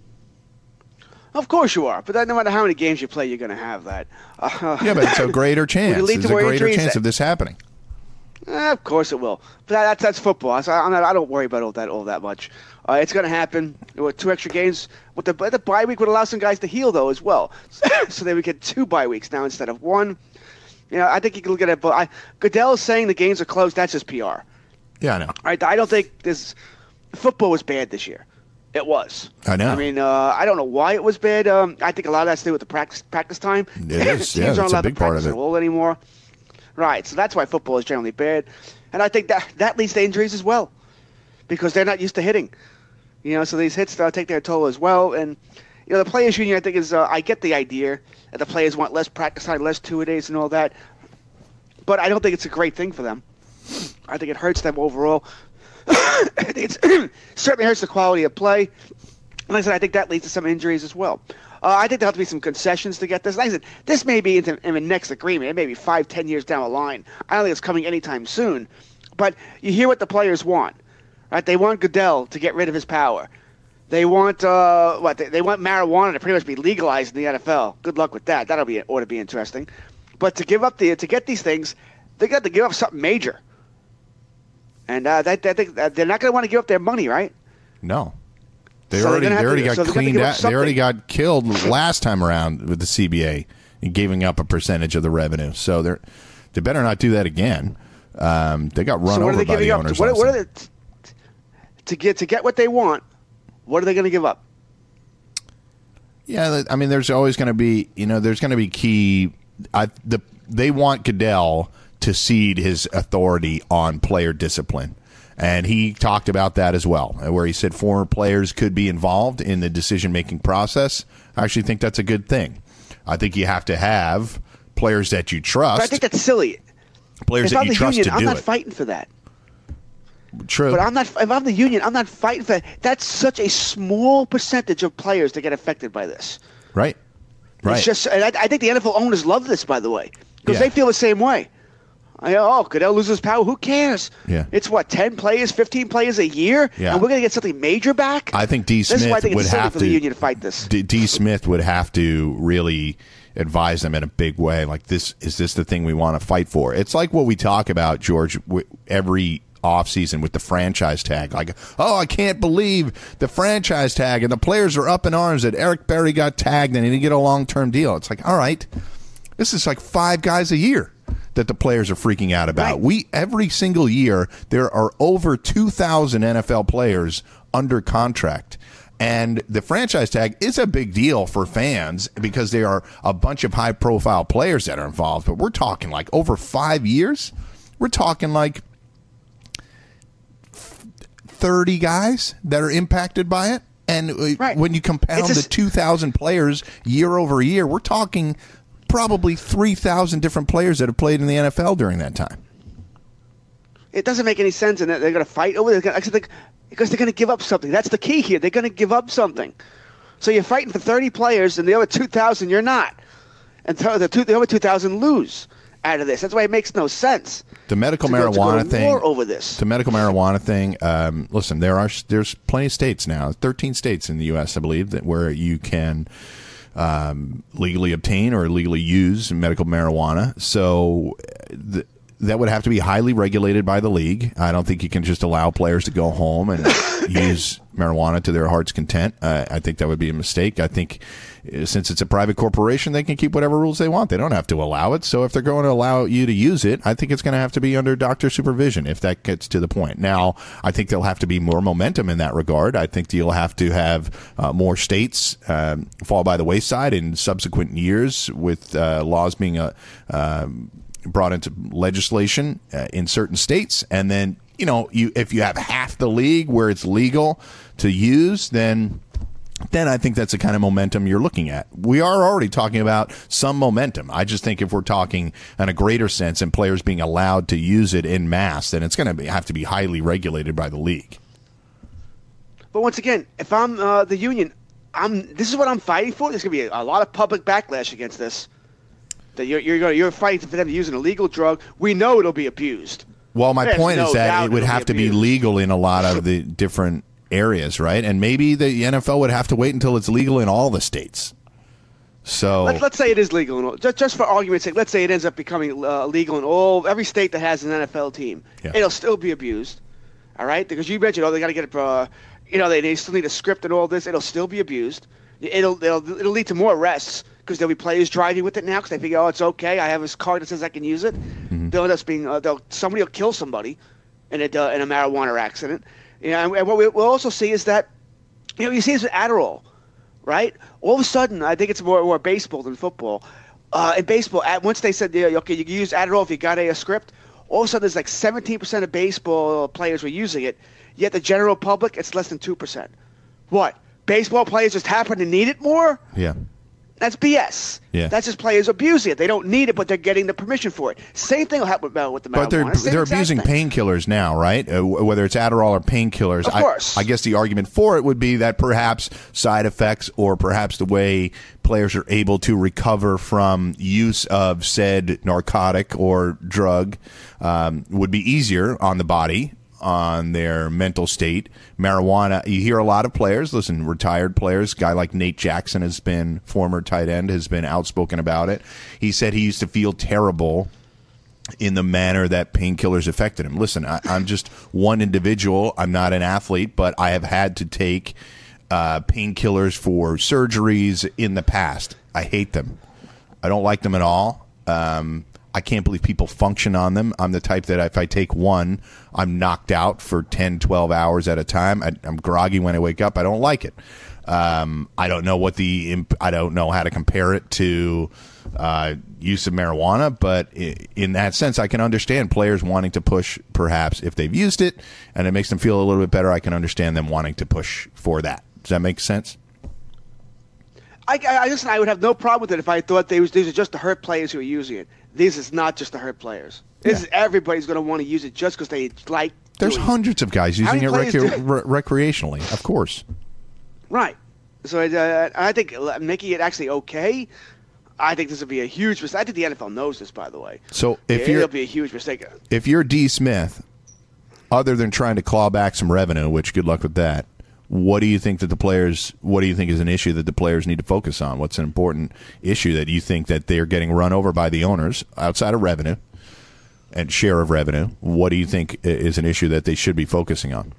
D: Of course you are, but that, no matter how many games you play, you're going to have that. Uh,
C: Yeah, but it's a greater chance.
D: Would it lead
C: There's
D: to
C: a
D: more
C: greater
D: injuries?
C: chance of this happening.
D: Eh, of course it will. But that, that's that's football. So I'm not, I don't worry about all that all that much. Uh, it's going to happen. With two extra games, with the the bye week would allow some guys to heal though as well, so they would get two bye weeks now instead of one. You know, I think you can look at it. But I, Goodell is saying the games are closed. That's just P R.
C: Yeah, I know.
D: Right? I don't think this football was bad this year. It was.
C: I know.
D: I mean, uh, I don't know why it was bad. Um, I think a lot of that's to do with the practice practice time.
C: It is.
D: Teams
C: Yeah,
D: aren't
C: that's a
D: allowed
C: big
D: to
C: part
D: practice
C: of it.
D: at all anymore. Right, so that's why football is generally bad. And I think that that leads to injuries as well because they're not used to hitting. You know, so these hits uh, take their toll as well. And, you know, the Players Union, I think, is uh, – I get the idea that the players want less practice time, less two-a-days and all that. But I don't think it's a great thing for them. I think it hurts them overall. I think it certainly hurts the quality of play. And like I said, I think that leads to some injuries as well. Uh, I think there'll have to be some concessions to get this. Like I said, this may be in the, in the next agreement. It may be five, ten years down the line. I don't think it's coming anytime soon. But you hear what the players want, right? They want Goodell to get rid of his power. They want uh, what? They, they want marijuana to pretty much be legalized in the N F L. Good luck with that. That'll be ought to be interesting. But to give up the to get these things, they got to give up something major. And uh, that, that, that, they're not going to want to give up their money, right?
C: No. They
D: So they're
C: already
D: gonna
C: they
D: have
C: already
D: to-
C: got
D: so they're gonna
C: cleaned
D: give up
C: out. They already
D: something.
C: got killed last time around with the C B A and giving up a percentage of the revenue. So they're they better not do that again. Um, they got run
D: so what are
C: over
D: they
C: by
D: giving
C: the
D: up?
C: owners.
D: What,
C: last
D: what are
C: time.
D: they to get to get what they want? What are they going to give up?
C: Yeah, th- I mean, there's always going to be, you know, there's going to be key. I, the they want Goodell to cede his authority on player discipline, and he talked about that as well, where he said former players could be involved in the decision making process. I actually think that's a good thing. I think you have to have players that you trust.
D: But I think that's silly.
C: Players
D: If
C: that
D: I'm
C: you
D: the
C: trust
D: union,
C: to
D: I'm
C: do
D: not
C: it.
D: fighting for that.
C: True.
D: But I'm not. If I'm the union, I'm not fighting for that. That's such a small percentage of players that get affected by this.
C: Right. Right.
D: It's just, and I, I think the N F L owners love this, by the way, because
C: Yeah.
D: they feel the same way. I, oh, Goodell loses power. Who cares?
C: Yeah.
D: It's what, ten players, fifteen players a year,
C: Yeah.
D: and we're going to get something major back.
C: I think D.
D: This is why I
C: Smith
D: think
C: would
D: it's silly
C: have
D: for
C: to.
D: the union to fight this.
C: D. D. Smith would have to really advise them in a big way. Like, this is this the thing we want to fight for? It's like what we talk about, George, every offseason with the franchise tag. Like, oh, I can't believe the franchise tag, and the players are up in arms that Eric Berry got tagged and he didn't get a long-term deal. It's like, all right, this is like five guys a year that the players are freaking out about.
D: Right.
C: We every single year there are over two thousand N F L players under contract. And the franchise tag is a big deal for fans because there are a bunch of high-profile players that are involved. But we're talking like over five years. We're talking like thirty guys that are impacted by it. And
D: Right.
C: when you compound
D: It's a-
C: the two thousand players year over year, we're talking probably three thousand different players that have played in the N F L during that time.
D: It doesn't make any sense, and they're going to fight over it because they're going to give up something. That's the key here. They're going to give up something. So you're fighting for thirty players, and the other two thousand you're not. And th- the, two, the other two thousand lose out of this. That's why it makes no sense.
C: The medical
D: to go- to go
C: marijuana
D: to
C: thing.
D: war over this.
C: The medical marijuana thing. Um, listen, there are there's plenty of states now, thirteen states in the U S, I believe, that where you can um, legally obtain or legally use medical marijuana. So th- that would have to be highly regulated by the league. I don't think you can just allow players to go home and use marijuana to their heart's content. Uh, I think that would be a mistake. I think uh, since it's a private corporation, they can keep whatever rules they want. They don't have to allow it. So if they're going to allow you to use it, I think it's going to have to be under doctor supervision if that gets to the point. Now, I think there'll have to be more momentum in that regard. I think you'll have to have uh, more states um, fall by the wayside in subsequent years with uh, laws being a um, brought into legislation uh, in certain states, and then you know you if you have half the league where it's legal to use, then then I think that's the kind of momentum you're looking at. We are already talking about some momentum. I just think if we're talking in a greater sense and players being allowed to use it in mass, then it's going to have to be highly regulated by the league.
D: But once again, if I'm uh, the union, I'm. This is what I'm fighting for. There's going to be a, a lot of public backlash against this. That you're you're going you're fighting for them to use an illegal drug. We know it'll be abused.
C: Well, my
D: There's
C: point
D: no
C: is that
D: doubt
C: it would
D: it'll
C: have to be
D: abused.
C: legal in a lot of the different areas, right? And maybe the N F L would have to wait until it's legal in all the states. So
D: Let, let's say it is legal, in all, just, just for argument's sake. Let's say it ends up becoming uh, legal in all every state that has an N F L team.
C: Yeah.
D: It'll still be abused, all right? Because you mentioned, oh, they got to get it. Uh, you know, they, they still need a script and all this. It'll still be abused. It'll it'll, it'll lead to more arrests because there'll be players driving with it now because they figure, oh, it's okay. I have this card that says I can use it.
C: Mm-hmm.
D: They'll end up being uh, they'll somebody will kill somebody in a uh, in a marijuana accident. Yeah, and, and what we, we'll also see is that you know you see this with Adderall. Right? All of a sudden, I think it's more, more baseball than football. Uh, in baseball, at, once they said, yeah, okay, you can use Adderall if you got a, a script, all of a sudden there's like seventeen percent of baseball players were using it, yet the general public, it's less than two percent. What? Baseball players just happen to need it more?
C: yeah.
D: That's B S.
C: Yeah.
D: That's just players abusing it. They don't need it, but they're getting the permission for it. Same thing will happen with, uh, with the marijuana.
C: But they're
D: Same
C: they're
D: exact
C: abusing
D: thing.
C: painkillers now, right? Uh, whether it's Adderall or painkillers.
D: Of course.
C: I, I guess the argument for it would be that perhaps side effects or perhaps the way players are able to recover from use of said narcotic or drug um, would be easier on the body, on their mental state. Marijuana, you hear a lot of players, listen, retired players, guy like Nate Jackson has been, former tight end, has been outspoken about it. He said he used to feel terrible in the manner that painkillers affected him. Listen, I, I'm just one individual. I'm not an athlete, but I have had to take uh, painkillers for surgeries in the past. I hate them. I don't like them at all. Um, I can't believe people function on them. I'm the type that if I take one, I'm knocked out for ten, twelve hours at a time. I, I'm groggy when I wake up. I don't like it. Um, I don't know what the imp- I don't know how to compare it to uh, use of marijuana, but I- in that sense, I can understand players wanting to push. Perhaps if they've used it and it makes them feel a little bit better, I can understand them wanting to push for that. Does that make sense?
D: I, I listen. I would have no problem with it if I thought they was these are just the hurt players who are using it. This is not just the hurt players. This
C: Yeah.
D: is everybody's going to want to use it just because they like.
C: There's
D: doing it.
C: hundreds of guys
D: How
C: using it
D: many players
C: rec-
D: do-
C: re- recreationally, of course.
D: Right. So uh, I think making it actually okay, I think this would be a huge mistake. I think the N F L knows this, by the way.
C: So if
D: yeah,
C: you're,
D: it'll be a huge mistake.
C: If you're D. Smith, other than trying to claw back some revenue, which good luck with that, what do you think that the players? What do you think is an issue that the players need to focus on? What's an important issue that you think that they're getting run over by the owners outside of revenue and share of revenue? What do you think is an issue that they should be focusing on?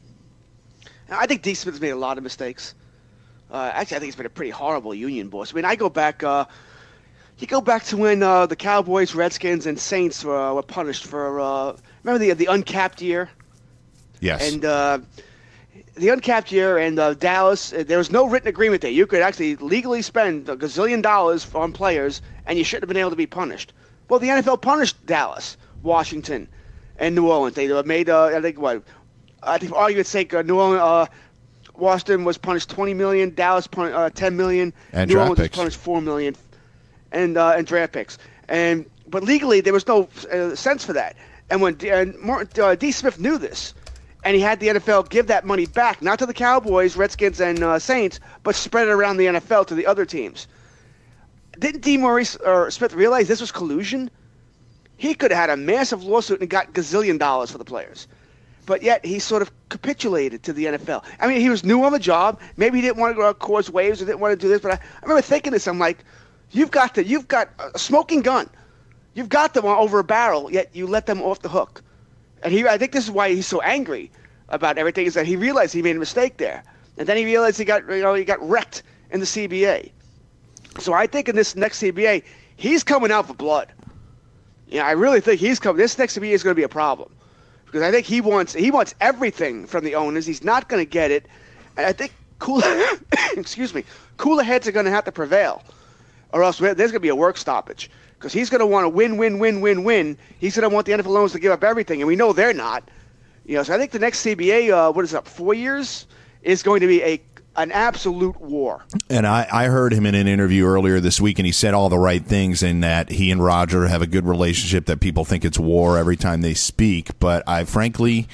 D: I think D. Smith's made a lot of mistakes. Uh, actually, I think he's been a pretty horrible union boss. I mean, I go back. Uh, you go back to when uh, the Cowboys, Redskins, and Saints were, uh, were punished for. Uh, remember the the uncapped year?
C: Yes.
D: And. Uh, The uncapped year and uh, Dallas, uh, there was no written agreement there. You could actually legally spend a gazillion dollars on players, and you shouldn't have been able to be punished. Well, the N F L punished Dallas, Washington, and New Orleans. They made, uh, I think, what? I think, for argument's sake, uh, New Orleans, uh, Washington was punished twenty million dollars, Dallas punished uh, ten million dollars,
C: and
D: New
C: draft
D: Orleans
C: picks.
D: was punished four million dollars, and uh, and draft picks. And but legally, there was no uh, sense for that. And when D, and Martin, uh, D. Smith knew this. And he had the N F L give that money back, not to the Cowboys, Redskins, and uh, Saints, but spread it around the N F L to the other teams. Didn't D. Maurice or Smith realize this was collusion? He could have had a massive lawsuit and got gazillion dollars for the players. But yet he sort of capitulated to the N F L. I mean, he was new on the job. Maybe he didn't want to go out cause waves or didn't want to do this. But I, I remember thinking this. I'm like, you've got to, you've got a smoking gun. You've got them over a barrel, yet you let them off the hook. And he, I think this is why he's so angry about everything, is that he realized he made a mistake there, and then he realized he got, you know, he got wrecked in the C B A. So I think in this next C B A, he's coming out for blood. Yeah, I really think he's coming. This next C B A is going to be a problem because I think he wants he wants everything from the owners. He's not going to get it, and I think cooler, excuse me, cooler heads are going to have to prevail, or else there's going to be a work stoppage. Because he's going to want to win, win, win, win, win. He's going to want the N F L owners to give up everything, and we know they're not. You know, so I think the next C B A, uh, what is it, up, four years, is going to be a an absolute war.
C: And I, I heard him in an interview earlier this week, and he said all the right things in that he and Roger have a good relationship, that people think it's war every time they speak. But I frankly,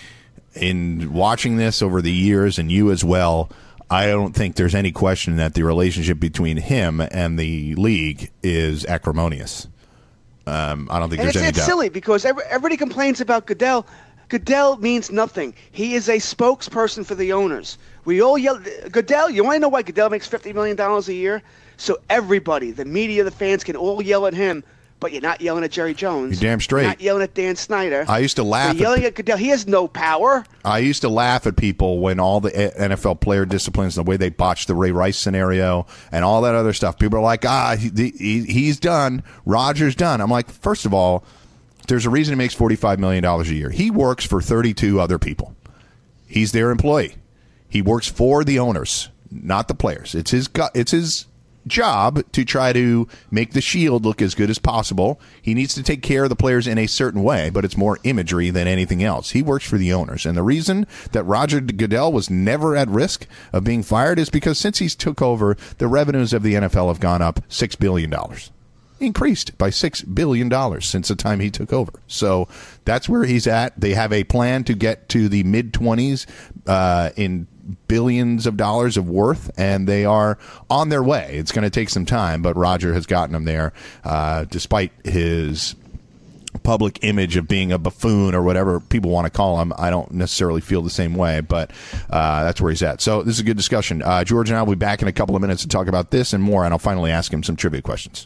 C: in watching this over the years, and you as well, I don't think there's any question that the relationship between him and the league is acrimonious. Um, I don't think
D: and
C: there's
D: it's,
C: any
D: it's
C: doubt.
D: silly because every, everybody complains about Goodell. Goodell means nothing. He is a spokesperson for the owners. We all yell, Goodell, you want to know why Goodell makes fifty million dollars a year? So everybody, the media, the fans, can all yell at him, but you're not yelling at Jerry Jones.
C: You're damn straight.
D: You're not yelling at Dan Snyder.
C: I used to laugh
D: You're yelling
C: at,
D: at Goodell. He has no power.
C: I used to laugh at people when all the N F L player disciplines, the way they botched the Ray Rice scenario and all that other stuff. People are like, ah, he, he, he's done. Roger's done. I'm like, first of all, there's a reason he makes forty-five million dollars a year. He works for thirty-two other people. He's their employee. He works for the owners, not the players. It's his it's his job to try to make the Shield look as good as possible. He needs to take care of the players in a certain way, but it's more imagery than anything else. He works for the owners. And the reason that Roger Goodell was never at risk of being fired is because since he's took over, the revenues of the N F L have gone up six billion dollars. Increased by six billion dollars since the time he took over. So that's where he's at. They have a plan to get to the mid-twenties uh, in billions of dollars of worth, and they are on their way. It's going to take some time, but Roger has gotten them there, uh, despite his public image of being a buffoon or whatever people want to call him. I don't necessarily feel the same way, but uh, that's where he's at. So this is a good discussion. Uh, George and I will be back in a couple of minutes to talk about this and more, and I'll finally ask him some trivia questions.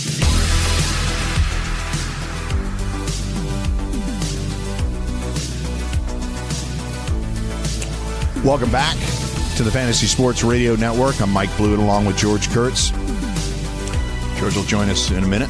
C: Welcome back to the Fantasy Sports Radio Network. I'm Mike Blewett along with George Kurtz. George will join us in a minute.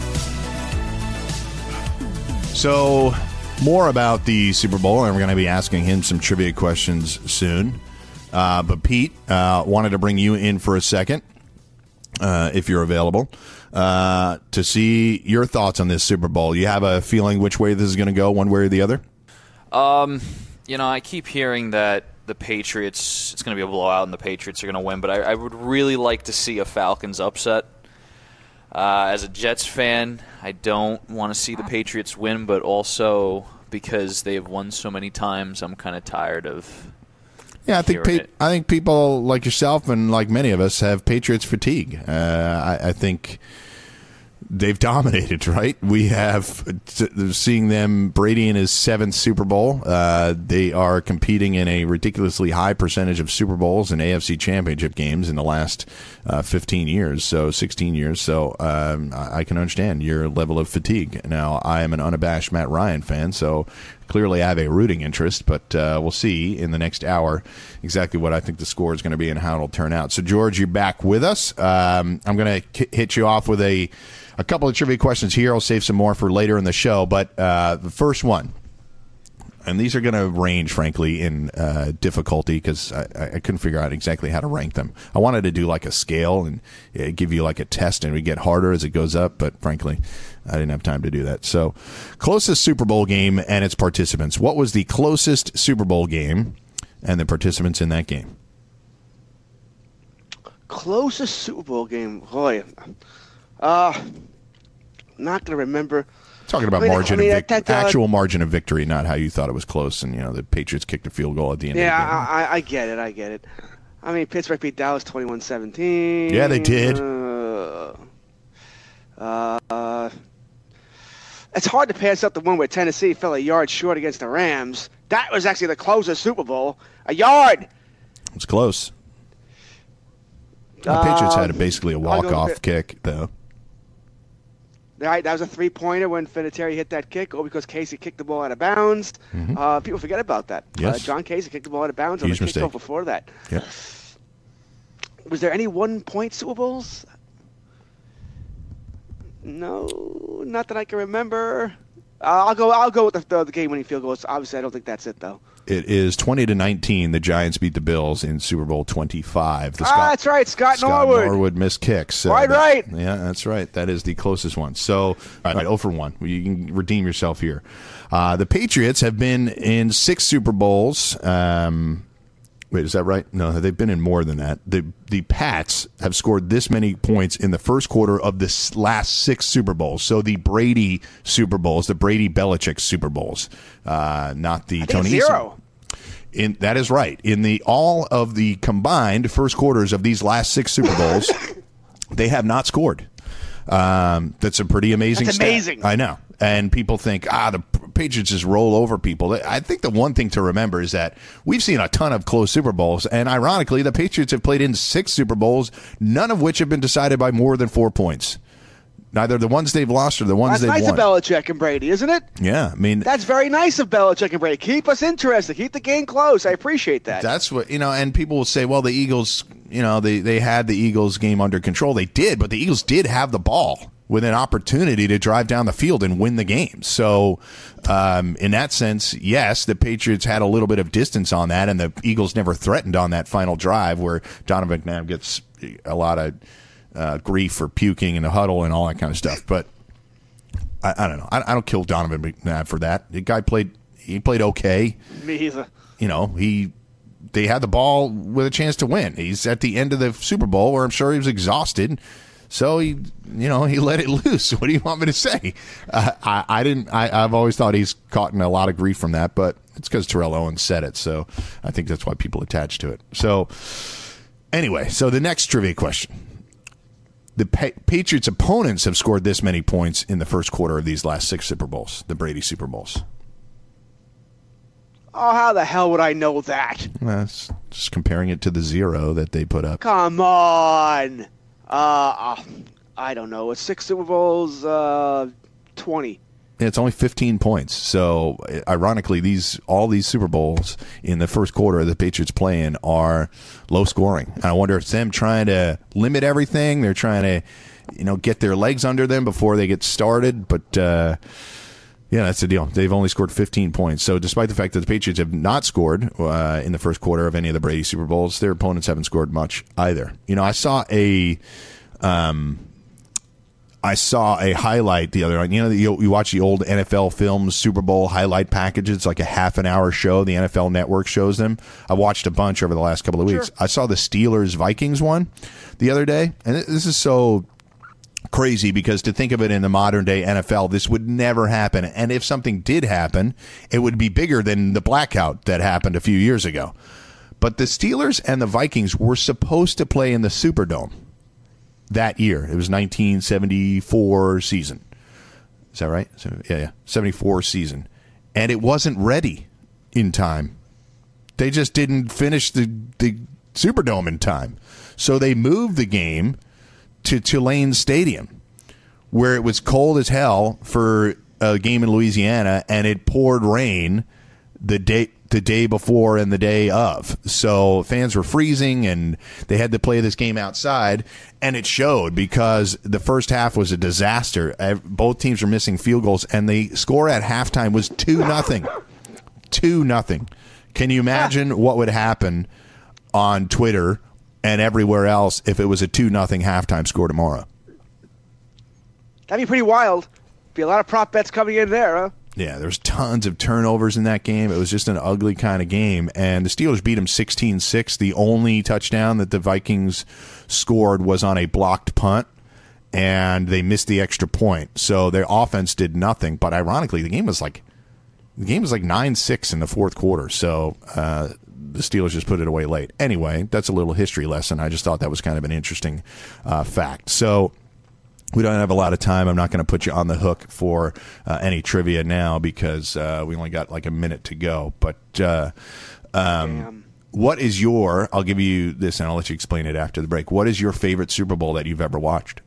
C: So, more about the Super Bowl, and we're going to be asking him some trivia questions soon. Uh, but Pete, uh, wanted to bring you in for a second, uh, if you're available, uh, to see your thoughts on this Super Bowl. You have a feeling which way this is going to go, one way or the other?
E: Um, you know, I keep hearing that the Patriots, it's going to be a blowout and the Patriots are going to win, but I, I would really like to see a Falcons upset. Uh, as a Jets fan, I don't want to see the Patriots win, but also because they have won so many times, I'm kind of tired of
C: Yeah, I think
E: hearing
C: pe-
E: it.
C: I think people like yourself and like many of us have Patriots fatigue. Uh, I, I think they've dominated, right? We have t- seeing them, Brady in his seventh Super Bowl. Uh, they are competing in a ridiculously high percentage of Super Bowls and A F C Championship games in the last uh, fifteen years, so sixteen years. So um, I, I can understand your level of fatigue. Now, I am an unabashed Matt Ryan fan, so clearly I have a rooting interest, but uh, we'll see in the next hour exactly what I think the score is going to be and how it'll turn out. So, George, you're back with us. Um, I'm going to k- hit you off with a A couple of trivia questions here. I'll save some more for later in the show. But uh, the first one, and these are going to range, frankly, in uh, difficulty because I, I couldn't figure out exactly how to rank them. I wanted to do like a scale and uh, give you like a test and we get harder as it goes up. But frankly, I didn't have time to do that. So closest Super Bowl game and its participants. What was the closest Super Bowl game and the participants in that game?
D: Closest Super Bowl game. Boy. Uh, not going to remember.
C: Talking about
D: I mean,
C: margin
D: I mean,
C: of vic-
D: that, uh,
C: actual margin of victory, not how you thought it was close. And, you know, the Patriots kicked a field goal at the end
D: Yeah,
C: of the game.
D: I, I, I get it. I get it. I mean, Pittsburgh beat Dallas twenty-one seventeen.
C: Yeah, they did.
D: Uh, uh, it's hard to pass up the one where Tennessee fell a yard short against the Rams. That was actually the closest Super Bowl. A yard.
C: It's close. The Patriots had a,
D: Um,
C: basically a
D: I'll go
C: walk-off
D: with it.
C: kick, though.
D: Right, that was a three-pointer when Vinatieri hit that kick, or because Casey kicked the ball out of bounds.
C: Mhm.
D: Uh, people forget about that.
C: Yes.
D: Uh, John Casey kicked the ball out of bounds on
C: Huge
D: the
C: mistake.
D: kickoff before that.
C: Yep.
D: Was there any one-point Super Bowls? No, not that I can remember. Uh, I'll go. I'll go with the, the, the game-winning field goals. Obviously, I don't think that's it, though.
C: It is twenty to nineteen. The Giants beat the Bills in Super Bowl twenty-five. The
D: Ah,
C: Scott-
D: that's right, Scott,
C: Scott
D: Norwood.
C: Norwood missed kicks. So
D: Right,
C: that-
D: right.
C: Yeah, that's right. That is the closest one. So, all right, oh for one. You can redeem yourself here. Uh, the Patriots have been in six Super Bowls. Um, wait, is that right? No, they've been in more than that. The the Pats have scored this many points in the first quarter of the s- last six Super Bowls. So the Brady Super Bowls, the Brady Belichick Super Bowls, uh, not the
D: I think
C: Tony
D: it's
C: Eason.
D: zero.
C: In, that is right. In the all of the combined first quarters of these last six Super Bowls, they have not scored. Um, that's a pretty amazing
D: That's
C: stat.
D: amazing.
C: I know. And people think, ah, the Patriots just roll over people. I think the one thing to remember is that we've seen a ton of close Super Bowls. And ironically, the Patriots have played in six Super Bowls, none of which have been decided by more than four points. Neither the ones they've lost or the ones
D: That's
C: they've
D: nice
C: won.
D: of Belichick and Brady, isn't it?
C: Yeah, I mean,
D: That's very nice of Belichick and Brady. Keep us interested. Keep the game close. I appreciate that.
C: that's what, you know, and people will say, well, the Eagles, you know, they, they had the Eagles game under control. They did, but the Eagles did have the ball with an opportunity to drive down the field and win the game. So, um, in that sense, yes, the Patriots had a little bit of distance on that, and the Eagles never threatened on that final drive where Donovan McNabb gets a lot of uh, grief for puking in the huddle and all that kind of stuff. But I, I don't know. I, I don't kill Donovan McNabb for that. The guy played. He played okay.
D: Me either.
C: You know, he they had the ball with a chance to win. He's at the end of the Super Bowl where I'm sure he was exhausted. So he, you know, he let it loose. What do you want me to say? Uh, I, I didn't. I, I've always thought he's caught in a lot of grief from that, but it's because Terrell Owens said it. So I think that's why people attach to it. So anyway, so the next trivia question. The pa- Patriots' opponents have scored this many points in the first quarter of these last six Super Bowls, the Brady Super Bowls.
D: Oh, how the hell would I know that?
C: That's just comparing it to the zero that they put up.
D: Come on. Uh, uh I don't know. It's six Super Bowls, uh, twenty.
C: It's only fifteen points. So, ironically, these all these Super Bowls in the first quarter the Patriots play in are low scoring. And I wonder if it's them trying to limit everything. They're trying to, you know, get their legs under them before they get started. But, uh, yeah, that's the deal. They've only scored fifteen points. So, despite the fact that the Patriots have not scored uh, in the first quarter of any of the Brady Super Bowls, their opponents haven't scored much either. You know, I saw a... Um, I saw a highlight the other night. You know, you, you watch the old N F L films, Super Bowl highlight packages. It's like a half an hour show. The N F L Network shows them. I watched a bunch over the last couple of weeks. Sure. I saw the Steelers-Vikings one the other day. And this is so crazy because to think of it in the modern-day N F L, this would never happen. And if something did happen, it would be bigger than the blackout that happened a few years ago. But the Steelers and the Vikings were supposed to play in the Superdome that year. It was nineteen seventy-four season. Is that right? So, yeah, yeah, seventy-four season. And it wasn't ready in time. They just didn't finish the, the Superdome in time. So they moved the game to Tulane Stadium, where it was cold as hell for a game in Louisiana, and it poured rain the day the day before and the day of. So fans were freezing, and they had to play this game outside, and it showed because the first half was a disaster. Both teams were missing field goals, and the score at halftime was two nothing. two nothing. Can you imagine what would happen on Twitter and everywhere else if it was a two nothing halftime score tomorrow?
D: That'd be pretty wild. Be a lot of prop bets coming in there, huh?
C: Yeah, there's tons of turnovers in that game. It was just an ugly kind of game. And the Steelers beat them sixteen six. The only touchdown that the Vikings scored was on a blocked punt, and they missed the extra point. So their offense did nothing. But ironically, the game was like the game was like nine six in the fourth quarter. So uh, the Steelers just put it away late. Anyway, that's a little history lesson. I just thought that was kind of an interesting uh, fact. So we don't have a lot of time. I'm not going to put you on the hook for uh, any trivia now because uh, we only got like a minute to go. But uh, um, what is your, I'll give you this and I'll let you explain it after the break. What is your favorite Super Bowl that you've ever watched?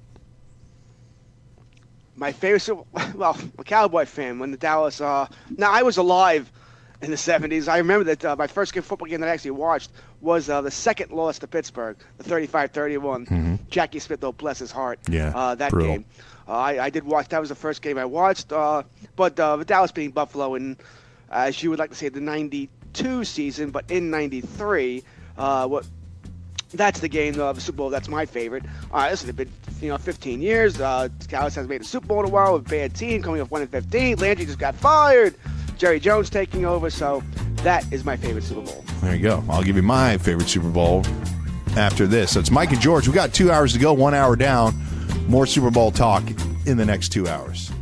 D: My favorite Super Bowl, well, I'm a Cowboy fan when the Dallas, uh, now I was alive in the seventies. I remember that uh, my first game, football game that I actually watched was uh, the second loss to Pittsburgh, the thirty-five thirty-one. Mm-hmm. Jackie Smith, though, bless his heart,
C: yeah,
D: uh, that
C: brutal.
D: game. Uh, I, I did watch. That was the first game I watched. Uh, but uh, Dallas being Buffalo in, uh, as you would like to say, the ninety-two season, but in ninety-three, uh, what? That's the game of the Super Bowl. That's my favorite. All right, listen, it's been you know fifteen years. Uh, Dallas hasn't made a Super Bowl in a while with a bad team, coming off one and fifteen. Landry just got fired. Jerry Jones taking over, so that is my favorite Super Bowl.
C: There you go. I'll give you my favorite Super Bowl after this. So it's Mike and George. We got two hours to go, one hour down. More Super Bowl talk in the next two hours.